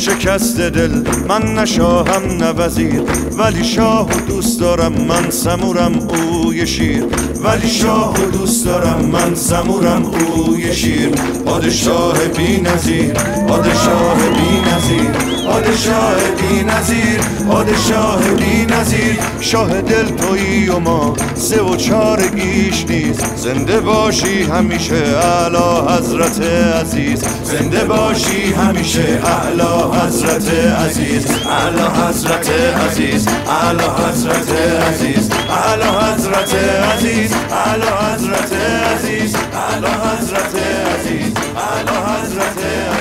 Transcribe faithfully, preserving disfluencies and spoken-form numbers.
شکست دل من نه شاهم نه وزیر، ولی شاه و دوست دارم من سمورم اوی شیر، ولی شاه و دوست دارم من سمورم اوی شیر. پادشاه بی نظیر، پادشاه بی نظیر، پادشاه بی نظیر، پادشاه بی نظیر. شاه دل تویی و ما سه و چارگیش نیست. زنده باشی همیشه اعلی حضرت عزیز، زنده باشی همیشه اعلی حضرت عزیز، اعلی حضرت عزیز، اعلی حضرت عزیز، اعلی حضرت عزیز، اعلی حضرت عزیز، اعلی حضرت عزیز، اعلی حضرت